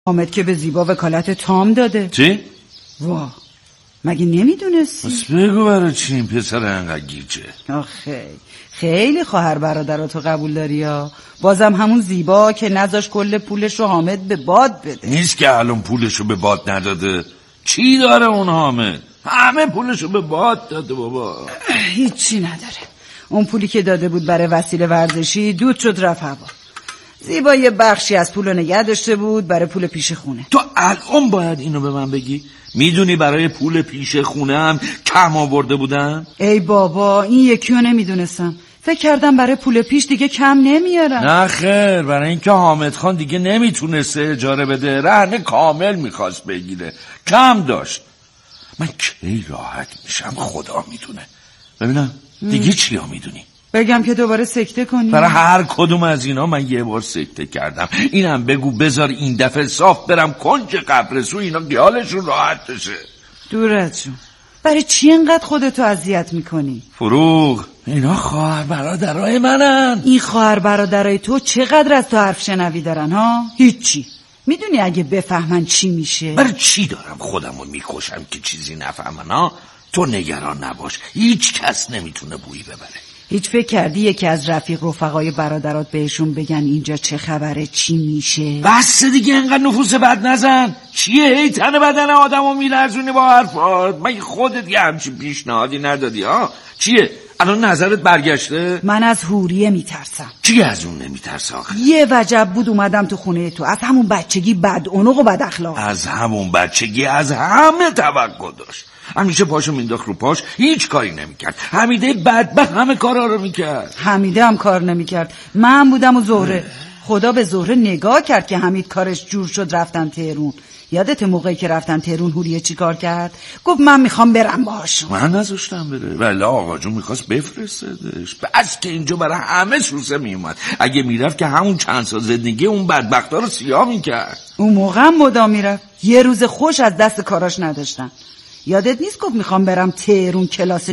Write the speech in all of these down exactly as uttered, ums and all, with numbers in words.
حامد که به زیبا وکالت تام داده. چی؟ واه مگه نمیدونستی؟ بس بگو برای چی این پسر انقدر گیجه؟ آخه خیلی خواهر برادراتو قبول داری ها. بازم همون زیبا که نذاش کل پولش رو حامد به باد بده. نیست که الان پولش رو به باد نداده. چی داره اون حامد؟ همه پولش رو به باد داده بابا. هیچی نداره. اون پولی که داده بود برای وسیله ورزشی دود شد رفت هوا. زیبا یه بخشی از پول رو نگه داشته بود برای پول پیش خونه. تو الان باید اینو به من بگی؟ میدونی برای پول پیش خونه هم کم آورده بودم؟ ای بابا این یکی رو نمیدونستم. فکر کردم برای پول پیش دیگه کم نمیارم. نه خیر، برای اینکه حامد خان دیگه نمیتونسته اجاره بده، رهن کامل میخواست بگیره، کم داشت. من کی راحت میشم خدا میدونه. ببینم دیگه چیا میدونی؟ بگم که دوباره سکته کنی؟ برای هر کدوم از اینا من یه بار سکته کردم. اینم بگو بذار این دفعه صاف برم کنج قبرسو، اینا خیالشون راحت بشه. دورت جون، برای چی انقدر خودتو اذیت میکنی؟ فروغ، اینا خواهر برادرای منن. این خواهر برادرای تو چقدر از تو حرف شنوی دارن ها؟ هیچی. میدونی اگه بفهمن چی میشه؟ برای چی دارم خودمو میکشم که چیزی نفهمن ها؟ تو نگران نباش، هیچ کس نمیتونه بویی ببره. هیچ فکر کردی یکی از رفیق رفقای برادرات بهشون بگن اینجا چه خبره، چی میشه؟ بس دیگه انقدر نفوس بد نزن. چیه هی تن بدن آدمو میلرزونی با حرفات؟ مگه خودت یه همچین پیشنهادی ندادی ها؟ چیه الان نظرت برگشته؟ من از حوریه میترسم. چی از اون نمیترسه آخه؟ یه وجب بود اومدم تو خونه تو، از همون بچگی بد عنق و بد اخلاق. از همون بچگی از همه توقع داشت. همیشه پاشو مینداخت رو پاش، هیچ کاری نمیکرد. حمیده بدبخت همه کارا رو میکرد. حمیده هم کار نمیکرد، من بودم و زهره. خدا به زهره نگاه کرد که حمید کارش جور شد رفتن تهرون. یادت موقعی که رفتن تهرون حوریه چی کار کرد؟ گفت من میخوام برم باهاشون. من نذاشتم بره، ولی آقا جون میخواست بفرستدش. بس که اینجا برای همه سوسه میومد. اگه میرفت که همون چند سال زندگی اون بدبختا رو سیاه میکرد. اون موقع هم مدام میرفت، یه روز خوش از دست کاراش نداشتن. یادت نیست گفت میخوام برم تهرون کلاس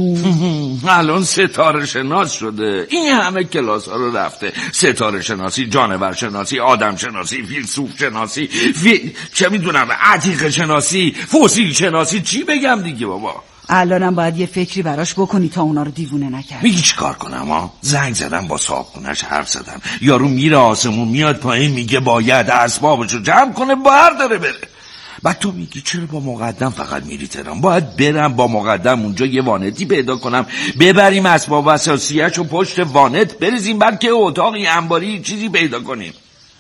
نجوم؟ الان ستاره شناس شده. این همه کلاس ها رو رفته. ستاره شناسی، جانور شناسی، آدم شناسی، فیلسوف شناسی، فی... چه میدونم عتیق شناسی، فسیل شناسی، چی بگم دیگه بابا. الانم باید یه فکری براش بکنی تا اونا رو دیوونه نکرد. میگی چی کار کنم ها؟ زنگ زدم با صاحبخونه‌اش حرف زدم. یارو میره آسمون میاد پایین میگه باید اسبابشو جمع کنه برداره بره. بعد تو میگی چرا با مقدم فقط میری تهران؟ باید برم با مقدم اونجا یه وانتی پیدا کنم، ببریم اسباب اساسیه‌شو پشت وانت بریزیم، بعد که اتاقی انباری چیزی پیدا کنیم.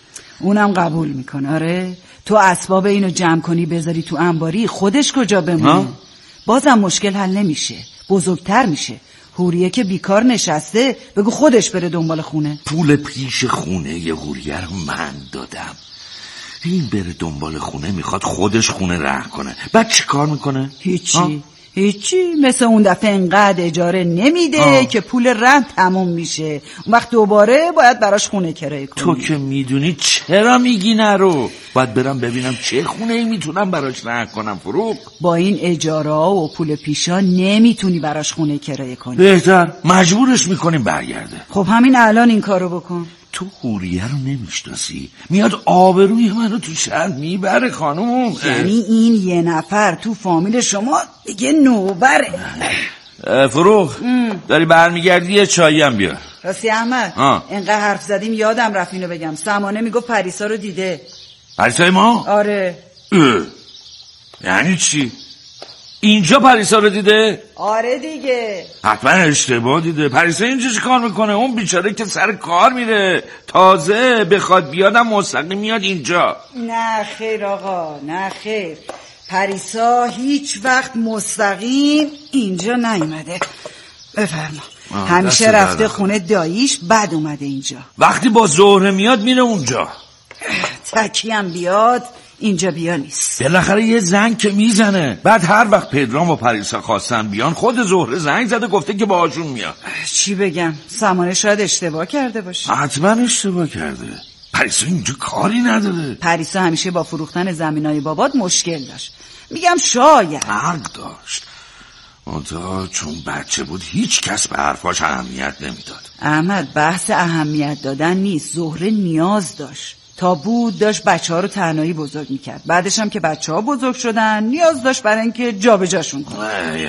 اونم قبول میکنه. آره تو اسباب اینو جمع کنی بذاری تو انباری، خودش کجا بمونه؟ بازم مشکل حل نمیشه، بزرگتر میشه. حوریه که بیکار نشسته، بگو خودش بره دنبال خونه. پول پیش خونه یه حوریه رو من دادم، این بره دنبال خونه، میخواد خودش خونه ره کنه. بعد چی کار میکنه؟ هیچی ها؟ هیچی. مثل اون دفعه انقدر اجاره نمیده آه. که پول رهن تموم میشه، اون وقت دوباره باید براش خونه کرایه کنی. تو که میدونی چرا میگی نرو؟ باید برم ببینم چه خونه ای میتونم براش ره کنم. فروغ، با این اجاره و پول پیشا نمیتونی براش خونه کرایه کنی. بهتر مجبورش میکنیم برگرده. خب همین الان این کارو بکن. تو حوریه رو نمیشناسی، میاد آبروی منو تو شهر میبره خانوم. یعنی این یه نفر تو فامیل شما دیگه نوبره. فروغ داری برمیگردی یه چایی هم بیار. راستی احمد اینقدر حرف زدیم یادم رفت اینو بگم، سمانه میگفت پریسا رو دیده. پریسای ما؟ آره. اه. یعنی چی؟ اینجا پریسا رو دیده؟ آره دیگه. حتما اشتباه دیده. پریسا اینجا چی کار میکنه؟ اون بیچاره که سر کار میره، تازه بخواد بیادم مستقیم میاد اینجا. نه خیر آقا، نه خیر. پریسا هیچ وقت مستقیم اینجا نیومده. بفرما. همیشه رفته خونه داییش، بعد اومده اینجا. وقتی با زهره میاد میره اونجا. تکیم بیاد اینجا بیا نیست. بالاخره یه زنگ که میزنه. بعد هر وقت پدرام و پریسا خواستن بیان، خود زهره زنگ زده گفته که باهاشون میاد. چی بگم؟ سمانه شاید اشتباه کرده باشه. حتما اشتباه کرده. پریسا اینجا کاری نداره. پریسا همیشه با فروختن زمینای بابات مشکل داشت. میگم شاید حق داشت، منتها چون بچه بود هیچ کس به حرفاش اهمیت نمیداد. احمد بحث اهمیت دادن نیست، زهره نیاز داشت. تا بود داشت بچه ها رو تنهایی بزرگ میکرد. بعدش هم که بچه ها بزرگ شدن نیاز داشت برای اینکه جا به جاشون کنه.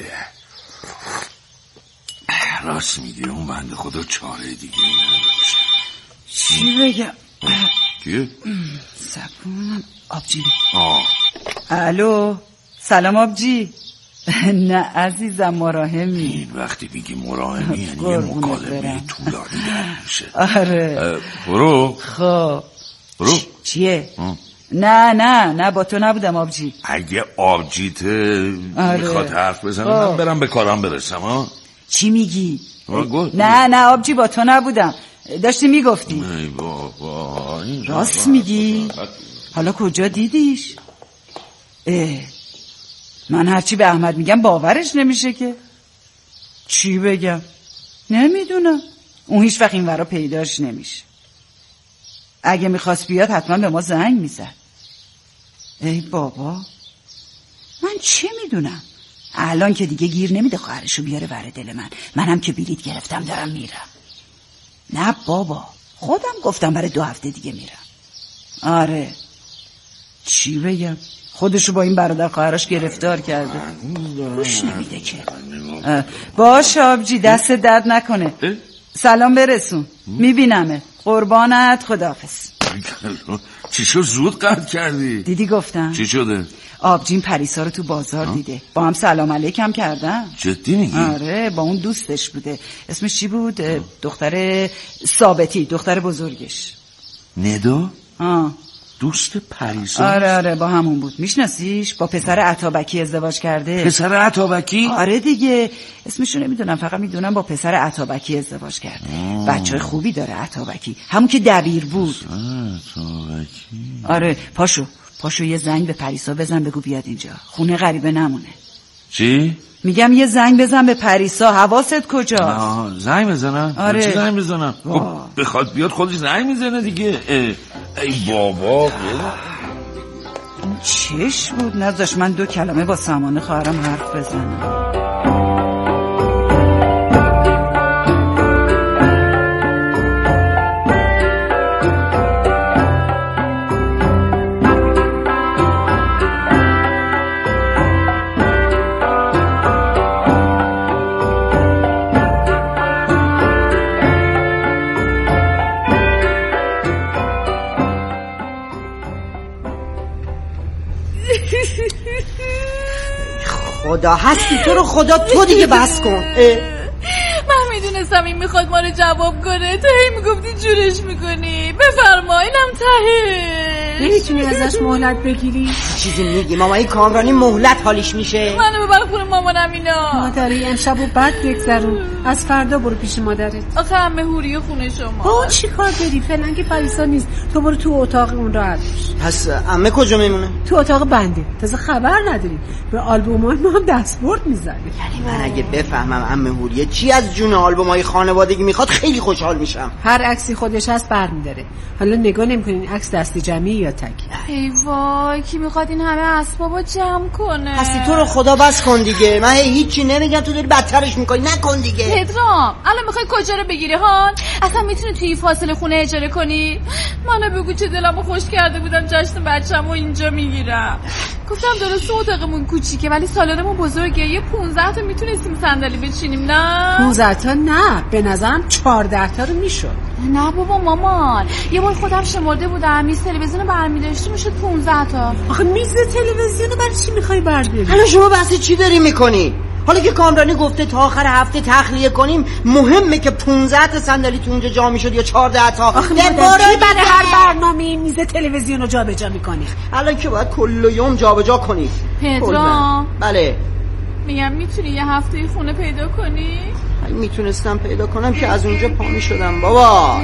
راست میگی، اون بنده خدا چاره دیگه نداشت. چی بگم؟ کیه؟ سکونم آبجی. آه الو سلام آبجی. نه عزیزم مراهمی. این وقتی میگی مراهمی یعنی یه مکالمه طولانی در میشه. آره برو. خب برو. چیه؟ نه نه نه با تو نبودم آبجی. اگه آبجیت آره. میخواد حرف بزنه من برم به کارم برسم. ها چی میگی؟ گل. نه نه آبجی با تو نبودم، داشتی میگفتی. ای بابا راست میگی؟ حالا کجا دیدیش؟ اه من هرچی به احمد میگم باورش نمیشه که. چی بگم؟ نمیدونم، اون هیچ وقت این ورا پیداش نمیشه. اگه میخواست بیاد حتما به ما زنگ میزد. ای بابا من چه میدونم، الان که دیگه گیر نمیده خواهرشو بیاره ور دل من. منم که بلیط گرفتم دارم میرم. نه بابا خودم گفتم برای دو هفته دیگه میرم. آره چی بگم، خودشو با این برادر خواهرش گرفتار کرده، گوش نمیده که. باش آبجی دست درد نکنه. سلام برسون، میبینمه. قربانت، خداحافظ. چی شد زود قطع کردی؟ دیدی گفتم چی شده؟ آبجین پریسا رو تو بازار آه؟ دیده، با هم سلام علیکم کردن. جدی میگی؟ آره با اون دوستش بوده، اسمش چی بود؟ آه. دختر ثابتی، دختر بزرگش. ندا؟ آه دوست پریسا؟ آره آره با همون بود. میشناسیش؟ با پسر عطابکی ازدواج کرده. پسر عطابکی؟ آره دیگه، اسمشو نمیدونم، فقط میدونم با پسر عطابکی ازدواج کرده. بچه خوبی داره عطابکی، همون که دبیر بود. عطابکی؟ آره پاشو پاشو یه زنگ به پریسا بزن، بگو بیاد اینجا، خونه غریبه نمونه. چی؟ میگم یه زنگ بزن به پریسا، حواست کجاست؟ آه زنگ بزنم؟ آره. چی زنگ بزنم؟ بخواد بیاد خودش زنگ میزنه دیگه. ای, ای بابا این چش بود نذاش من دو کلمه با سمانه خواهرم حرف بزنم. خدا هستی تو رو خدا تو دیگه بس کن. من میدونستم این میخواد ما رو جواب کنه، تو هی میگفتی جورش میکنی. بفرما اینم تهش. نمیتونی ازش مهلت بگیری؟ چیزی میگی ماما این کامرانی مهلت حالیش میشه؟ منو ببر خونه مامانم. اینا مادری امشبو بد بگذرون، از فردا برو پیش مادرت. آخه همه حوری خونه شما. با چی کار داری؟ فعلا که پریسا نیست، تو برو تو اتاق اون راحت باش. پس عمه کجا میمونه؟ تو اتاق بنده، تازه خبر نداری به آلبومای ما هم دستورد میزنه. یعنی من اگه بفهمم عمه هوریه چی از جون آلبومای خانوادگی میخواد خیلی خوشحال میشم. هر عکسی خودش هست برمی‌داره. حالا نگاه نمی‌کنین عکس دستی جمعی یا تک؟ ای وای کی میخواد این همه اسبابو جمع کنه؟ هستی تو رو خدا بس کن دیگه، من هیچی نمیگم تو داری بدترش میکنی، نکن دیگه. پدرام الان میخوای کجا رو بگیری هان؟ اصلا میتونی توی فاصله خونه اجاره کنی؟ منو بگو چه دلمو خوش کرده بودم جشن بچه‌مو اینجا میگیرم. گفتم درست اتاقمون کوچیکه ولی سالنمون بزرگه، یه پونزده تا میتونستیم صندلی بچینیم. نه پونزده تا نه، به نظرم چهارده تا رو میشد. نه بابا مامان، یه بار خودم شمرده بودم میز تلویزیون برمی‌داشتی میشد پونزده تا. آخه میز تلویزیون رو برای چی میخوای برداری؟ حالا شما بحث چی داری میکنی؟ حالا که کامرانی گفته تا آخر هفته تخلیه کنیم، مهمه که پونزده تا صندلی تو اونجا جا میشد یا چهارده تا. آخه مادر کی برای هر برنامه میز تلویزیون رو جابجا میکنی؟ الان که باید کل یوم جابجا کنی. پدرام بله میگم میتونی یه هفته خونه پیدا کنی؟ میتونستم پیدا کنم که از اونجا پا میشدم بابا.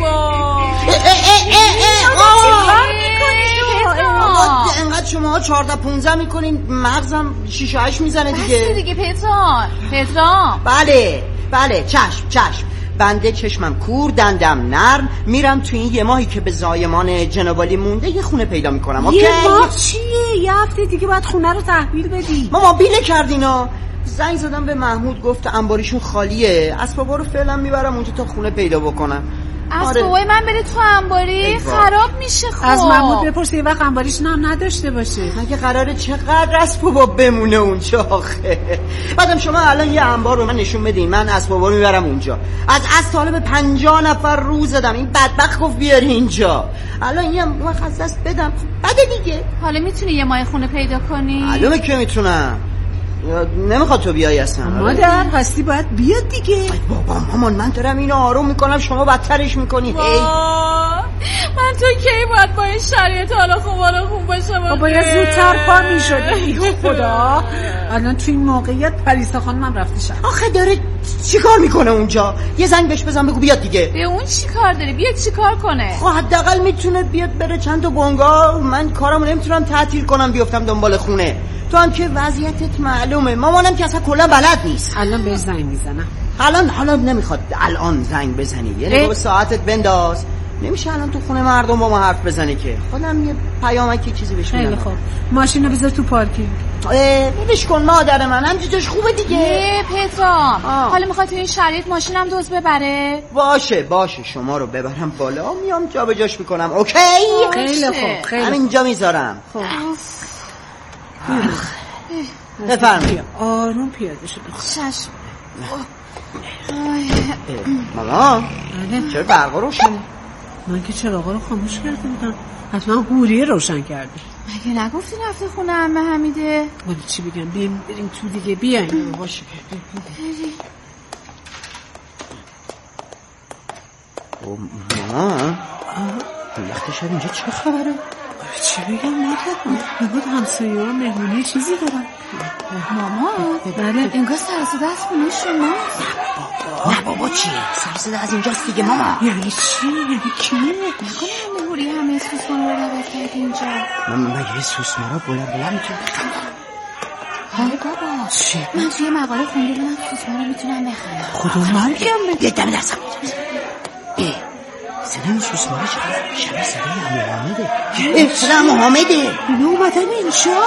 انقدر شما چهارده پونزده میکنین مغزم شیش و هشت میزنه دیگه. بسته دیگه پدرام. پدرام بله بله چشم چشم. بنده چشمم کور دندم نرم، میرم تو این یه ماهی که به زایمان جنابالی مونده یه خونه پیدا میکنم. اوکی؟ یه ماه چیه؟ یه هفته دیگه باید خونه رو تحویل بدی. ماما بیله کردینا. زنگ زدم به محمود گفت انباریشون خالیه، اسبابا رو فعلا میبرم اونجا تا خونه پیدا بکنم. اسبابای من بره تو انباری خراب میشه. خب از محمود بپرس یه وقت انباریش نام نداشته باشه. مگه قراره چقدر اسبابا بمونه اونجا آخه؟ بعدم شما الان یه انبار رو من نشون بدین، من اسبابا رو میبرم اونجا. از از طالب پنجاه نفر رو زدم، این بدبخت گفت بیاری اینجا. الان یه وقت از دست بدم بده دیگه. حالا میتونی یه ماه خونه پیدا کنی؟ معلومه که میتونم. نمیخواد تو بیای اصلا. مادر هستی باید بیاد دیگه. ای بابا مامان من دارم اینو آروم میکنم، شما بدترش میکنی. ای من تو کی باید با این شرایط حالا خوب حالا خوب باشم؟ باید زودتر پا میشده. ای خدا الان تو این موقعیت پریسا خانمم رفته شد. آخه داره چیکار میکنه اونجا؟ یه زنگ بهش بزن بگو بیاد دیگه. به اون چیکار داره؟ بیاد چیکار کنه؟ خب حداقل میتونه بیاد بره چند تا بنگاه. من کارمو نمیتونم تعطیل کنم بیفتم دنبال خونه. تو هم که وضعیتت معلومه، مامانم که اصلا کلا بلد نیست. الان بهش زنگ میزنم. الان حالا نمیخواد الان زنگ بزنی، یه نگاه به ساعتت بنداز. نمیشه الان تو خونه مردم با ما حرف بزنی که. خودم یه پیامکی چیزی بهش میدم. خیلی خوب ماشینو بذار تو پارکینگ. ولش کن مادر من، همینجاش خوبه دیگه. پدرام حالا میخواد تو این شرایط ماشینم دوز ببره؟ باشه باشه شما رو ببرم بالا، میام جابجاش میکنم. اوکی خیلی خوب خیلی همینجا میذارم. خب بفرمایید. آروم پیاده شو. چشم. مامان چرا برقا روشنه؟ من که چراغا رو خاموش کرده بودم. حتما هوریه روشن کرده. مگه نگفتی رفته خونه عمه حمیده؟ ولی چی بگم بریم بریم تو دیگه. بیاین باشه. مامان وقتی شب اینجا چه خبره؟ چی بگم مادر؟ بگود همسایه ها مهمونی چیزی دارن. مامان بله انگار سرسده از خونه شما. نه بابا چیه؟ سرسده از اینجاست دیگه ماما. یعنی چی؟ یعنی کیه؟ نکنه همه هوری همه سوسمارا رو دعوت کرد اینجا. من مگه سوسمارا بلند بلند میتونم بخندم؟ آره بابا چی؟ من توی مقاله خونده بودم سوسمارا میتونم بخندم. خدا مرگم یه دم دستم. ای صدای سوسمارا چقدر شبیه صدای عمو حامده. ای صدای عمو حامده. اینا اومدن اینجا؟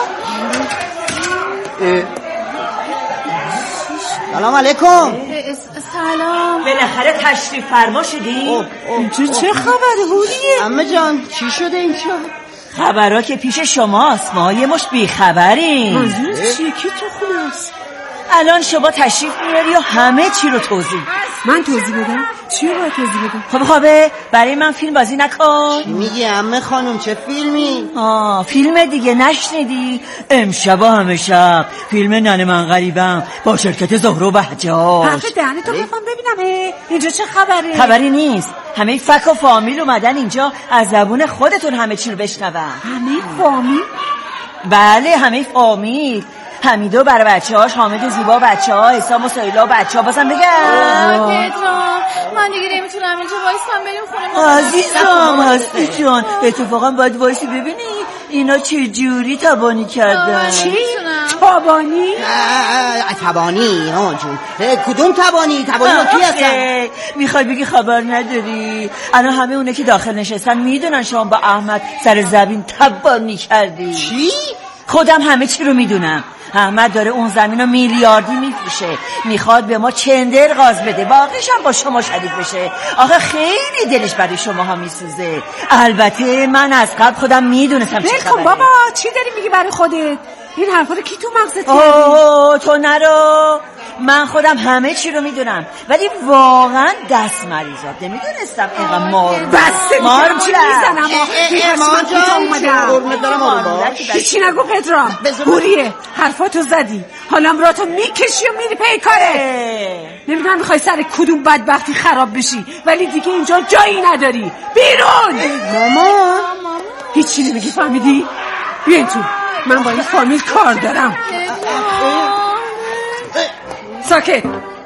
سلام علیکم. سلام. بالاخره تشریف فرما شدی؟ اینجا چه خبره هوریه؟ عمه جان چی شده اینجا؟ خبرها که پیش شماست، ما یه مش بیخبریم. منظور چیه؟ کی تو خونه است؟ الان شما تشریف میاری و همه چی رو توضیح. من توضیح بدم؟ چی رو باید توضیح بدم؟ خب خوابه برای من فیلم بازی نکن. میگی عمه خانم چه فیلمی؟ آه فیلم دیگه نشنیدی؟ امشب همه شب فیلم ننه من غریبم با شرکت زهره و بهجاج. حرف دهنتو بفهم ببینم. اینجا چه خبره؟ خبری نیست، همه فک و فامیل اومدن اینجا از زبون خودتون همه چی رو بشنون. همه فامیل؟ بله همه فامیل. حمیدو برای بچه هاش، حامد و زیبا بچه ها، حسام و سایلا بچه ها. بازم بگم پدرام من دیگه نمیتونم اینجا وایسم، بریم خونه. عزیزم هستی جان اتفاقا باید وایسی ببینی اینا چه جوری تبانی کردن. چی؟ تبانی؟ تبانی ها جون. کدوم تبانی؟ تبانی ها کی هستن؟ میخوای بگی خبر نداری؟ الان همه اونه که داخل نشستن میدونن شما با احمد سر زبین تبانی کردی. چی؟ خودم همه چی رو میدونم. احمد داره اون زمین رو میلیاردی میفروشه، میخواد به ما چندر غاز بده، باقیش هم با شما شریک بشه. آخه خیلی دلش برای شما ها میسوزه. البته من از قبل خودم میدونستم چه خبره. بابا چی داری میگی برای خودت؟ این حرفا رو کی تو مغزت کرده؟ اوه تو نرو، من خودم همه چی رو میدونم، ولی واقعا دست مریضات نمیدونستم اینقدر مار بسته مار میزنم. امان جان قربونت دارم آروم باش. هیچی نگو پدرام. هوریه حرفاتو زدی، حالا امراتو میکشی و میری پی کاره. نمیدونم میخوای سر کدوم بدبختی خراب بشی، ولی دیگه اینجا جایی نداری. بیرون. مامان هیچی نمیگی فهمیدی؟ بیاین تو، من با این فامیل کار دارم. ساکت.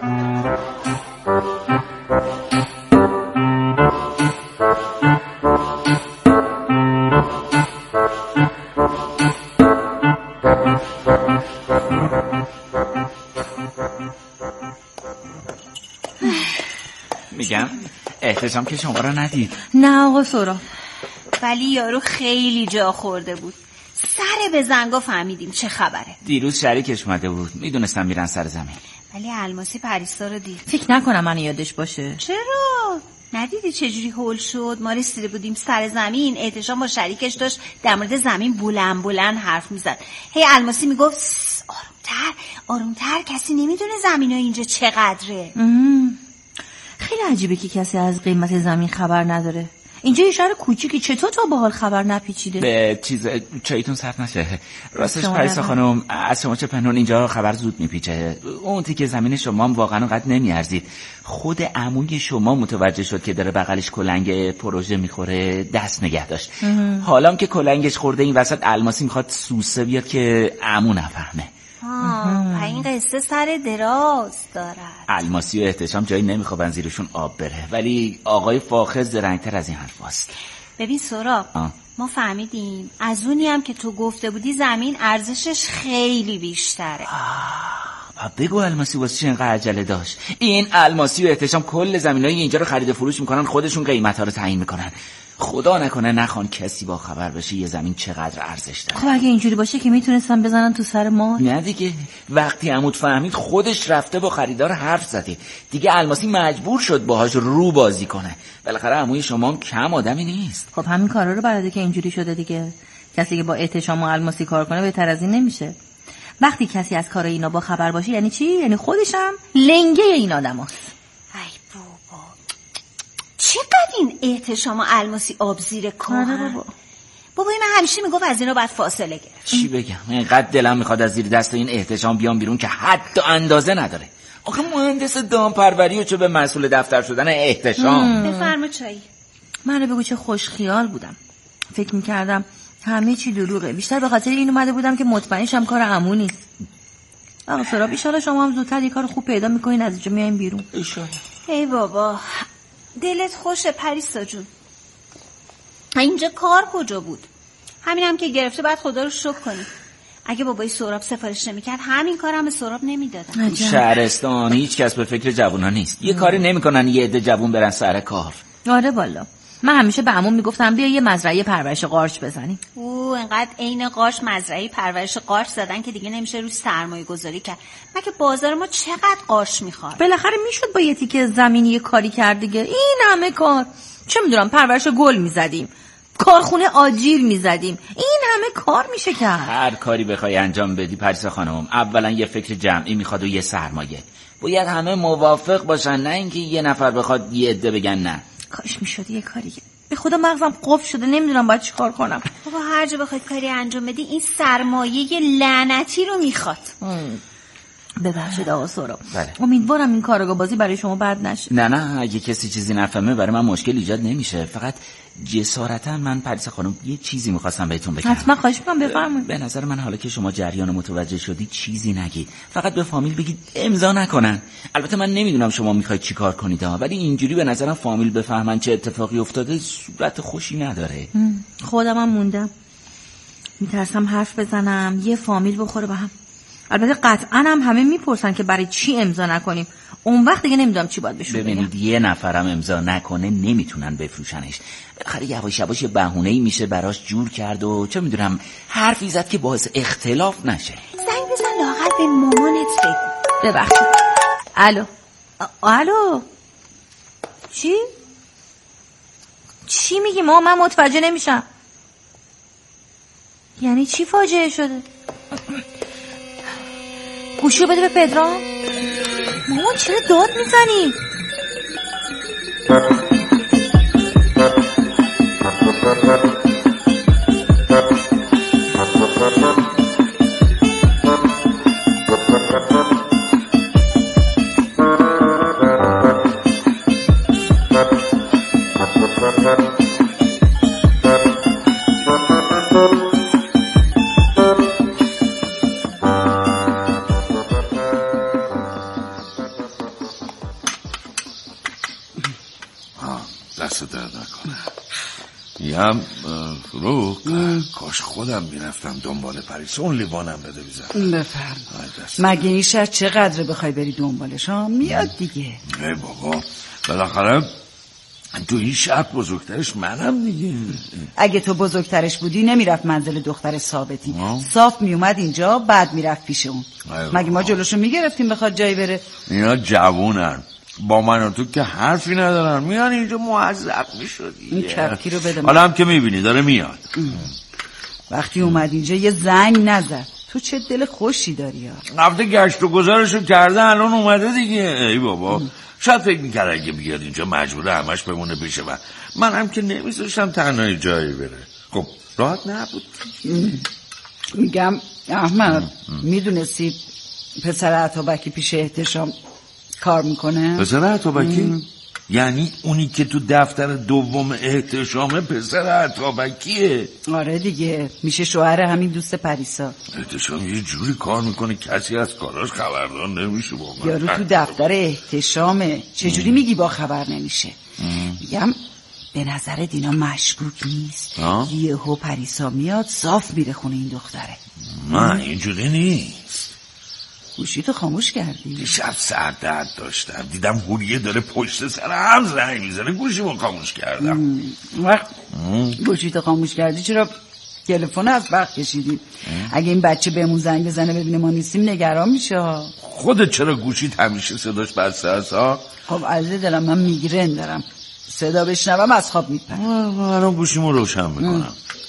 میگم احتشام که شما رو ندید. نه آقا سورا، ولی یارو خیلی جا خورده بود. سر به زنگا فهمیدیم چه خبره. دیروز شریکش اومده بود، میدونستم میرن سر زمین. ولی الماسی پریسا رو دید. فکر نکنم من یادش باشه. چرا؟ ندیدی چجوری هول شد؟ ما رسیده بودیم سر زمین، احتشام با شریکش داشت در مورد زمین بلند بلند حرف میزد. هی الماسی میگفت آرومتر آرومتر، کسی نمیدونه زمین ها اینجا چقدره. خیلی عجیبه که کسی از قیمت زمین خبر نداره. اینجا یه شهر کوچیکی، چطور تا با حال خبر نپیچیده؟ به چیز چایتون سرد نشه. راستش پریسا خانم، از شما چه پنهون اینجا خبر زود میپیچه. اون تیکه زمین شما هم واقعا اونقدر نمیارزید. خود عموی شما متوجه شد که داره بغلش کلنگ پروژه میخوره، دست نگه داشت. حالا که کلنگش خورده این وسط الماسی میخواد سوسه بیاد که عمو نفهمه. آه، این قصه سر دراز دارد. الماسی و احتشام جایی نمیخوابن زیرشون آب بره، ولی آقای فاخر زرنگتر از این حرف هست. ببین سهراب، ما فهمیدیم از اونی هم که تو گفته بودی زمین ارزشش خیلی بیشتره. آه، بگو الماسی واسه چه اینقدر عجله داشت؟ این الماسی و احتشام کل زمینای اینجا رو خرید و فروش میکنن، خودشون قیمت‌ها رو تعیین میکنن. خدا نکنه نخوان کسی با خبر بشه یه زمین چقدر ارزش داره. خب اگه اینجوری باشه که میتونستن بزنن تو سر ما. نه دیگه، وقتی عمود فهمید خودش رفته با خریدار حرف زده دیگه. الماسی مجبور شد باهاش رو بازی کنه. بالاخره عموی شما هم کم آدمی نیست. خب همین کارا رو بلده که اینجوری شده دیگه. کسی که با احتشام و الماسی کار کنه بهتر از این نمیشه. وقتی کسی از کار اینا با خبر باشه یعنی چی؟ یعنی خودش هم لنگه این آدماست. چقدر این احتشام و الماسی آب زیر کار. بابا بابای من همیشه میگفت از اینا باید فاصله گرفت. چی بگم؟ اینقدر دلم میخواد از زیر دست این احتشام بیام بیرون که حد و اندازه نداره. آخه مهندس دامپروری و چه به مسئول دفتر شدن احتشام. بفرما چایی. من رو بگو چه خوش خیال بودم. فکر میکردم همه چی دروغه. بیشتر به خاطر این اومده بودم که مطمئن شم کار عمو نیست. آقا سراب ان شاءالله شما هم زودتر یه کار خوب پیدا میکنین از اینجا میایم بیرون. ان شاءالله. ای بابا دلت خوشه پریسا جون. اینجا کار کجا بود؟ همینم هم که گرفته بعد خدا رو شکر کنی. اگه بابای سهراب سفارش نمیکرد همین کارم هم به سهراب نمیدادن. شهرستان هیچ کس به فکر جوونا نیست. یه کاری نمیکنن یه عده جوون برن سر کار. آره والا من همیشه به عموم میگفتم بیا یه مزرعه پرورش قارچ بزنیم. او انقدر عین قارچ مزرعه پرورش قارچ زدن که دیگه نمیشه روش سرمایه گذاری کرد. مگه بازار ما چقدر قارچ میخواد؟ بالاخره میشد با یه تیکه زمینی یه کاری کرد دیگه. این همه کار چه میدونم پرورش گل میزدیم، کارخونه آجیل میزدیم، این همه کار میشه کرد. هر کاری بخوای انجام بدی پریسا خانم اولا یه فکر جمعی میخواد و یه سرمایه. باید همه موافق باشن، نه اینکه یه نفر بخواد یه عده بگن نه. کاش میشد یه کاری. به خدا مغزم قفل شده نمیدونم باید چیکار کنم. بابا هر جا بخواید کاری انجام بدی این سرمایه لعنتی رو میخواد. ببخشید آقا سهراب. بله. امیدوارم این کارگاه بازی برای شما بد نشه. نه نه اگه کسی چیزی نفهمه برای من مشکل ایجاد نمیشه. فقط جسارتا من پریسا خانم یه چیزی میخواستم بهتون بگم. حتما خواهش میکنم بفرمایید. به نظر من حالا که شما جریان متوجه شدید چیزی نگید، فقط به فامیل بگید امضا نکنن. البته من نمیدونم شما میخواید چی کار کنید ها، ولی اینجوری به نظرم فامیل بفهمن چه اتفاقی افتاده صورت خوشی نداره. خودم هم موندم، میترسم حرف بزنم یه فامیل بخوره به هم. البته قطعا هم همه میپرسن که برای چی امضا نکنیم. اون وقت دیگه نمیدونم چی باید بشون بگم. ببینید یه نفرم امضا نکنه نمیتونن بفروشنش. بالاخره یواش یواش یه بهونه‌ای میشه براش جور کرد و چه میدونم حرفی زد که باعث اختلاف نشه. زنگ بزن لااقل به مامانت بگو. ببخشید. الو. الو. چی؟ چی میگی ما؟ من متوجه نمیشم. یعنی چی فاجعه شده؟ گوشیو بده به پدرام. مامان چرا داد میزنی؟ هم فروغ کاش خودم میرفتم دنبال پریسا اون لیوانم بده بیزم. بفرم. مگه این شهر چقدر بخوای بری دنبالش ها؟ میاد دیگه. ای بابا بالاخره تو این شهر بزرگترش منم دیگه. اگه تو بزرگترش بودی نمیرفت منزل دختر ثابتی، صاف میومد اینجا بعد میرفت پیش اون. مگه ما جلوشو میگرفتیم بخواد جایی بره؟ اینا جوونن، با من و تو که حرفی ندارن، میان اینجا معذب میشدی. این کپکی رو بده. حالا هم که میبینی داره میاد. وقتی اومد اینجا یه زنگ نزد. تو چه دل خوشی داری ها. هفته گشت و گذارشو کرده الان اومده دیگه. ای بابا شاید فکر میکرد اگه بیاد اینجا مجبوره همش بمونه پیش من. من هم که نمیذاشتم تنهایی جایی بره. خب راحت نبود. میگم احمد میدونستی پسر عطابکی پیش احتشام کار میکنه؟ پسر عطابکی؟ یعنی اونی که تو دفتر دوم احتشامه پسر عطابکیه؟ آره دیگه، میشه شوهر همین دوست پریسا. احتشام یه جوری کار میکنه کسی از کاراش خبردار نمیشه. با من یارو تو دفتر احتشامه، چجوری میگی با خبر نمیشه؟ میگم به نظر دینا مشکوک نیست؟ یهو پریسا میاد صاف میره خونه این دختره. نه اینجوری نیست. گوشی تو خاموش کردی؟ شب سر درد داشتم، دیدم هوریه داره پشت سر هم زنگ میزنه، گوشی رو خاموش کردم. وقت گوشی تو خاموش کردی چرا تلفن از وقت کشیدی؟ اگه این بچه بهمون زنگ بزنه ببینه ما نیستیم نگران میشه. خودت چرا گوشیت همیشه صداش بسته است ها؟ خب عزیز دلم من میگرن دارم، صدا بشنوم از خواب میپرم. الان گوشیمو روشن میکنم.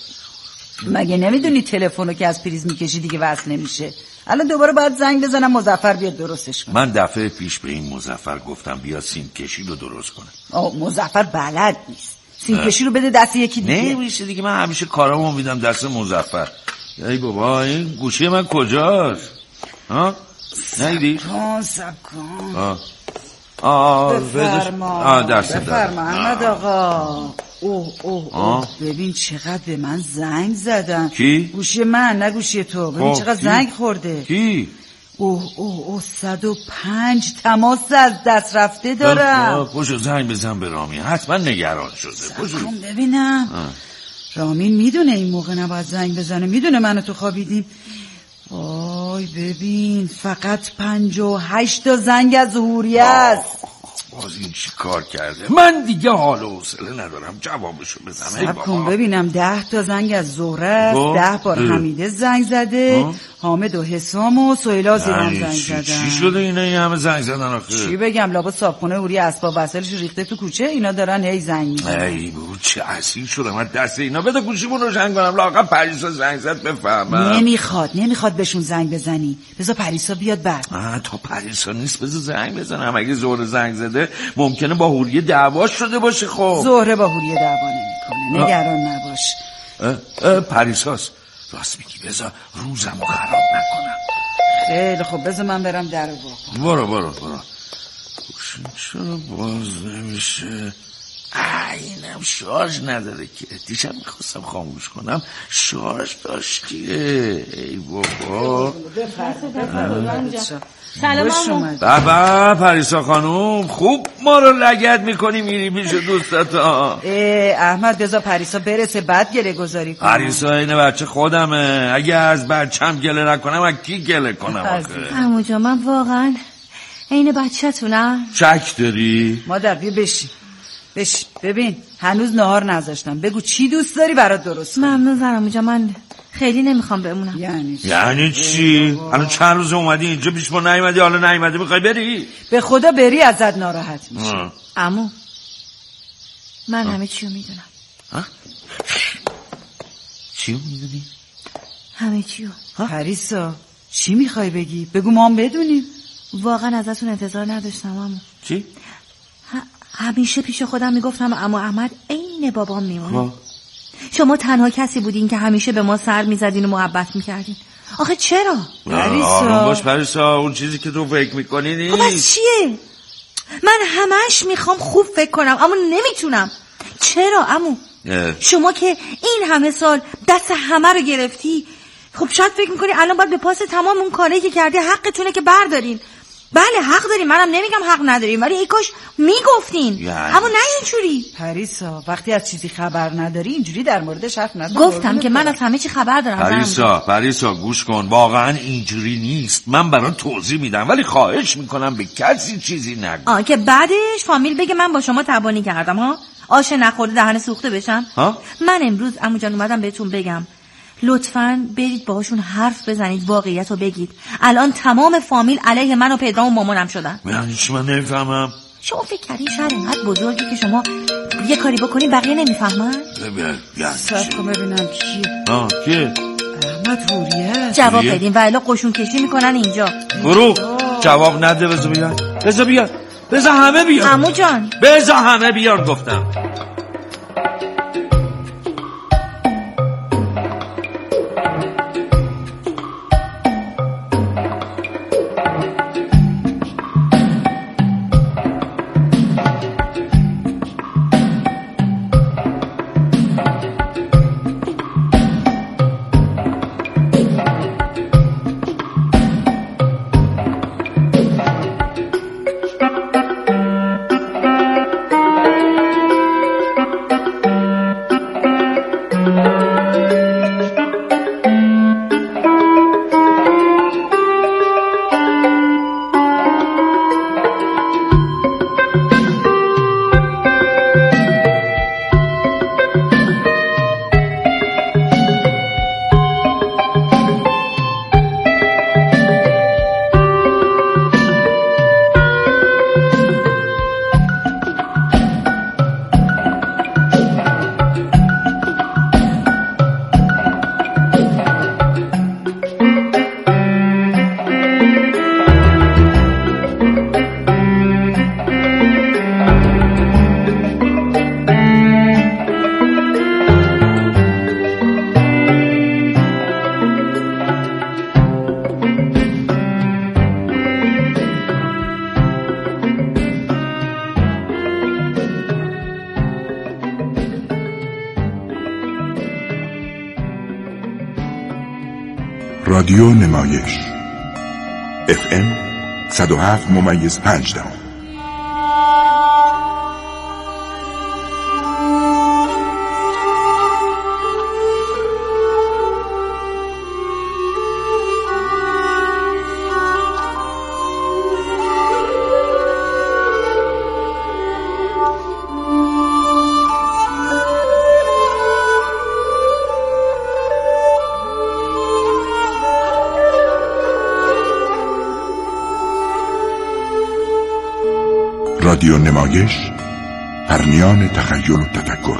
مگه نمیدونی تلفنو که از پریز میکشی دیگه وصل نمیشه؟ الان دوباره باید زنگ بزنم مظفر بیاد درستش کنه. من دفعه پیش به این مظفر گفتم بیا سیم کشی رو درست کنه. آه مظفر بلد نیست. سیم کشی رو بده دست یکی دیگه. نمیشه دیگه، من همیشه کارامو میدم دست مظفر. ای بابا این گوشی من کجاست؟ ها؟ نیدی؟ سب کن سب کن. آه آه بفرما آه دست بفرما احمد آقا. اوه اوه اوه ببین چقدر به من زنگ زدن. کی؟ گوشی من نه گوشی تو. ببین چقدر زنگ خورده. کی؟ اوه اوه اوه صد و پنج تماس از دست رفته دارم. پشو زنگ بزن به رامین، حتما نگران شده. پشو ببینم آه. رامین میدونه این موقع نباید زنگ بزنه، میدونه منو تو خوابیدیم. وای ببین فقط پنج و هشت تا زنگ از هوریه است. باز این چی کار کرده؟ من دیگه حال و حوصله ندارم جوابشو بزنم. صبر کن ببینم ده تا زنگ از زهره است، ده بار حمیده زنگ زده، آه. حامد و حسام و سهیلا زیرم زنگ زدن. چی شده اینا این همه زنگ زدن آخه؟ چی بگم لابد صابخونه هوری اسباب وسایلش ریخته تو کوچه، اینا دارن هی زنگ میزنن. ای بابا چه اسیر شدم من دست اینا. بده گوشیمو روشن کنم لااقل پریسا زنگ زد بفهمم. نمیخواد نمیخواد بهشون زنگ بزنی، بذار پریسا بیاد بعد. آ تو پریسا نیست، بذار زنگ بزنم. اگه زهره زنگ زده ممکنه با هوریه دعوا شده باشه. خب زهره با هوریه دعوا نمیکنه، نگران نباش. اه اه پریساس راست میگی، بذار روزمو خراب نکنم. خیلی خب بذار من برم درو واکنم. برو برو برو. گوشیم چرا باز نمیشه؟ اینم شارژ نداره که. دیشب میخواستم خاموش کنم شارژ داشتیه. ای بابا سلام عمو. بابا پریسا خانوم خوب ما رو لگد میکنی میری پیش دوستت. احمد بذار پریسا برسه بعد گله گذاری کنم. پریسا اینه بچه خودمه، اگه از بچم گله نکنم از کی گله کنم آخه؟ عمو جان من واقعا این بچه تونم. شک داری؟ مادر بیا بشی بشی. ببین هنوز نهار نذاشتم، بگو چی دوست داری برات درست کنم. ممنون زنم جان، من خیلی نمیخوام بمونم. یعنی چی؟ یعنی چی؟ الان چند روز اومدی اینجا پیش ما نیومدی، حالا نیومدی میخوای بری؟ به خدا بری ازت ناراحت میشه. عمو من همه چیو میدونم. چیو میدونی؟ همه چیو. پریسا چی میخوای بگی؟ بگو ما هم بدونیم. واقعا ازتون انتظار نداشتم عمو. چی؟ همیشه پیش خودم میگفتم اما احمد عین بابام میمونه. شما تنها کسی بودین که همیشه به ما سر میزدین و محبت میکردین. آخه چرا؟ پریسا باش پریسا، اون چیزی که تو فکر میکنی نیست. خب از چیه؟ من همش میخوام خوب فکر کنم اما نمیتونم. چرا عمو؟ شما که این همه سال دست همه رو گرفتی، خب شاید فکر میکنی الان باید به پاس تمام اون کاری که کردی حقتونه که بردارین. بله حق داریم، منم نمیگم حق نداریم، ولی ای کاش میگفتین. یعنی. اما نه اینجوری. پریسا وقتی از چیزی خبر نداری اینجوری در موردش حرف نزن. گفتم که من از همه چی خبر دارم. پریسا پریسا گوش کن، واقعا اینجوری نیست. من برات توضیح میدم ولی خواهش میکنم به کسی چیزی نگو. آه که بعدش فامیل بگه من با شما تبانی کردم ها؟ آش نخورده دهن سوخته بشم ها؟ من امروز عمو جان اومدم بهتون بگم لطفاً برید باهاشون حرف بزنید، واقعیت رو بگید. الان تمام فامیل علیه من و پدرام و مامانم شدن. یعنی چی؟ من نمیفهمم. شما فکر کردین شهر اینقدر بزرگی که شما یه کاری بکنین بقیه نمیفهمن؟ صبر کن ببینم کیه. آه کیه؟ احمد هوریه. جواب بدین و الا قشون کشی میکنن اینجا. برو جواب نده. بذار بیاد بذار بیاد بذار همه بیاد. عمو جان بذار همه بیاد گفتم. رادیو نمایش اف ام صد و هفت ممیز پنج دهم. رادیو نمایش پرنیان تخیل و تفکر.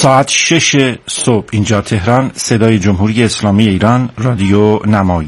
ساعت شش صبح اینجا تهران، صدای جمهوری اسلامی ایران، رادیو نمایی.